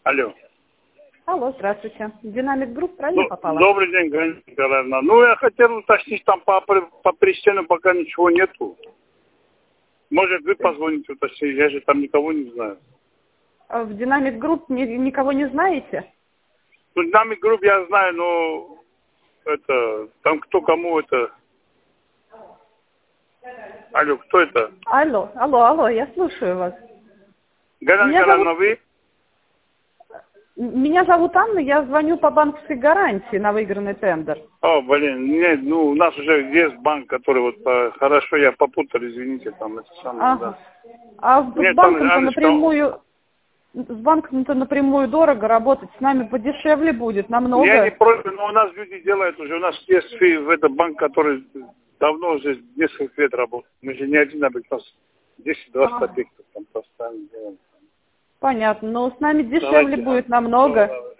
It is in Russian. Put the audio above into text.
Алло. Алло, здравствуйте. Динамик Групп правильно попала? Добрый день, Галина Николаевна. Ну, я хотел уточнить, там по Престену пока ничего нету. Может, вы позвоните уточнить, я же там никого не знаю. А в Динамик Групп никого не знаете? Ну, Динамик Групп я знаю, но это, там кто кому это... Алло, кто это? Алло, я слушаю вас. Галина Николаевна, вы? Меня зовут Анна, я звоню по банковской гарантии на выигранный тендер. О, блин, нет, ну, у нас уже есть банк, который вот, хорошо, я попутал, извините, там, это самое, да. А Нет, с банком-то напрямую... С банком-то напрямую дорого работать, с нами подешевле будет, намного. Я не против, но у нас люди делают уже, у нас есть в этот банк, который давно уже несколько лет работает. Мы же не один, а у нас 10-20 объектов там поставим делаем. Понятно, но с нами дешевле будет намного.